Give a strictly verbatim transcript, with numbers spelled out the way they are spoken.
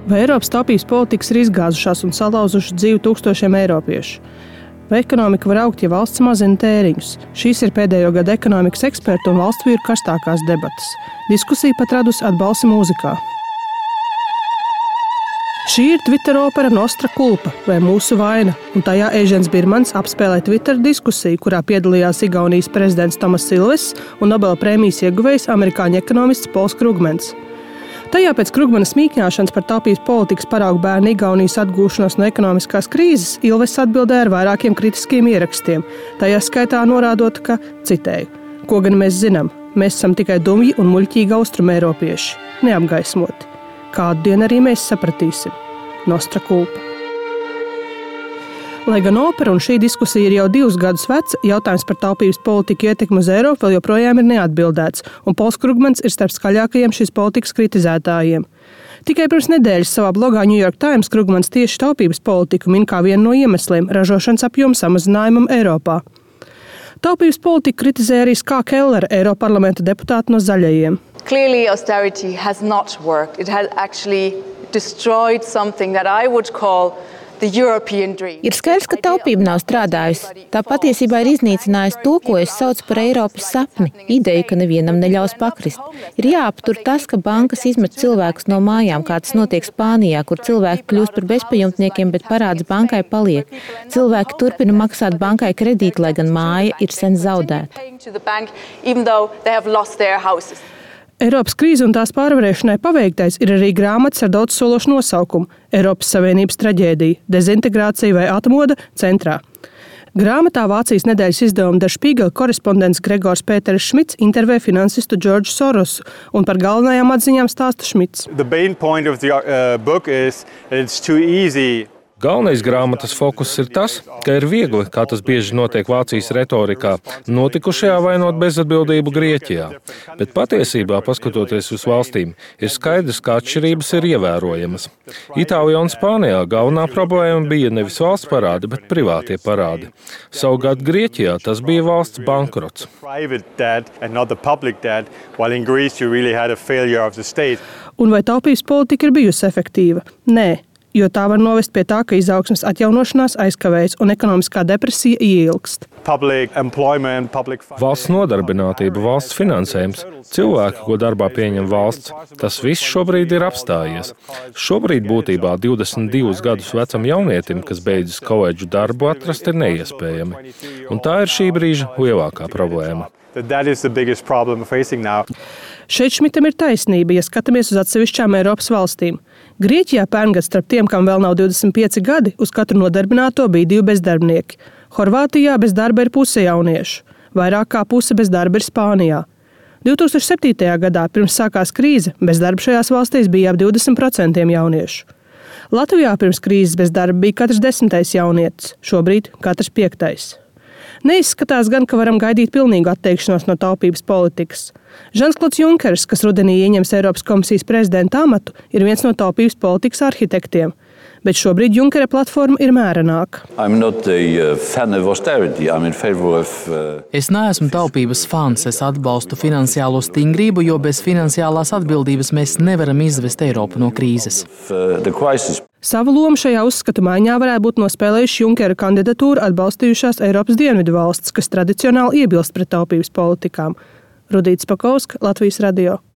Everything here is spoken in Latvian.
Vai Eiropas taupības politikas ir izgāzušās un salauzušas dzīvi tūkstošiem eiropiešu? Vai ekonomika var augt, ja valsts mazina tēriņus? Šīs ir pēdējo gadu ekonomikas ekspertu un valstu vīru karstākās debatas. Diskusija pat radusi atbalsi mūzikā. Šī ir Twitter opera Nostra Culpa, vai mūsu vaina, un tajā Ežens Birmans apspēlē Twitter diskusiju, kurā piedalījās Igaunijas prezidents Tomas Ilves un Nobela prēmijas ieguvējs amerikāņu ekonomists Pols Krugmans. Tajā pēc Krugmana smīkņāšanas par taupības politikas paraugu bērnu Igaunijas atgūšanos no ekonomiskās krīzes Ilves atbildēja ar vairākiem kritiskiem ierakstiem, tajā skaitā norādot, ka, citēju, ko gan mēs zinām, mēs esam tikai dumji un muļķīgi austrumeiropieši, neapgaismoti. Kādu dienu arī mēs sapratīsim. Nostra Culpa. Lai gan opera un šī diskusija ir jau divus gadus veca, jautājums par taupības politiku ietekmi uz Eiropu vēl joprojām ir neatbildēts, un Pols Krugmans ir starp skaļākajiem šīs politikas kritizētājiem. Tikai pirms nedēļas savā blogā New York Times Krugmans tieši taupības politiku min kā vienu no iemesliem ražošanas apjomu samazinājumam Eiropā. Taupības politiku kritizē arī Ska Kellere, Eiroparlamenta deputāte no Zaļajiem. Clearly austerity has not worked. It has actually destroyed something that I would call Ir skaidrs, ka taupība nav strādājusi. Tā patiesībā ir iznīcinājusi to, ko es saucu par Eiropas sapni, ideju, ka nevienam neļaus pakrist. Ir jāaptur tas, ka bankas izmet cilvēkus no mājām, kā tas notiek Spānijā, kur cilvēki kļūst par bezpajumtniekiem, bet parāds bankai paliek. Cilvēki turpina maksāt bankai kredīti, lai gan māja ir sen zaudēta. Eiropas krīze un tās pārvarēšanai paveiktais ir arī grāmatas ar daudzsološu nosaukumu Eiropas Savienības traģēdija, dezintegrācija vai atmoda centrā. Grāmatā Vācijas nedēļas izdevuma Der Spiegel korespondents Gregors Pēteris Šmits intervē finansistu Džordžu Sorosu, un par galvenajām atziņām stāsta Šmits. Galvenais grāmatas fokus ir tas, ka ir viegli, kā tas bieži notiek Vācijas retorikā, notikušajā vainot bezatbildību Grieķijā. Bet patiesībā, paskatoties uz valstīm, ir skaidrs, ka atšķirības ir ievērojamas. Itālijā un Spānijā galvenā problēma bija nevis valsts parādi, bet privātie parādi. Savukārt Grieķijā tas bija valsts bankrots. Un vai taupības politika ir bijusi efektīva? Nē. Jo tā var novest pie tā, ka izaugsmes atjaunošanās aizkavējas un ekonomiskā depresija ieilgst. Valsts nodarbinātība, valsts finansējums, cilvēki, ko darbā pieņem valsts, tas viss šobrīd ir apstājies. Šobrīd būtībā divdesmit divus gadus vecam jaunietim, kas beidzis koledžu darbu, atrast ir neiespējami. Un tā ir šī brīža lielākā problēma. Šeit Šmitam ir taisnība, ja skatāmies uz atsevišķām Eiropas valstīm. Grieķijā pērngads starp tiem, kam vēl nav divdesmit pieci gadi, uz katru nodarbināto bija divi bezdarbnieki. Horvātijā bez darba ir puse jauniešu. Vairāk kā puse bez darba ir Spānijā. divi tūkstoši septītajā gadā, pirms sākās krīze, bezdarba šajās valstīs bija ap divdesmit procenti jauniešu. Latvijā pirms krīzes bez darba bija katrs desmitais jaunietis, šobrīd katrs piektais. Neizskatās gan, ka varam gaidīt pilnīgu atteikšanos no taupības politikas. Žans-Klods Junkers, kas rudenī ieņems Eiropas komisijas prezidenta amatu, ir viens no taupības politikas arhitektiem. Bet šobrīd Junkera platforma ir mērenāka. Es neesmu taupības fans, es atbalstu finansiālo stingrību, jo bez finansiālās atbildības mēs nevaram izvest Eiropu no krīzes. Savu lomu šajā uzskatu maiņā varētu būt nospēlējuši Junkera kandidatūru atbalstījušās Eiropas dienvidu valstis, kas tradicionāli iebilst pret taupības politikām. Rudīta Spakovska, Latvijas radio.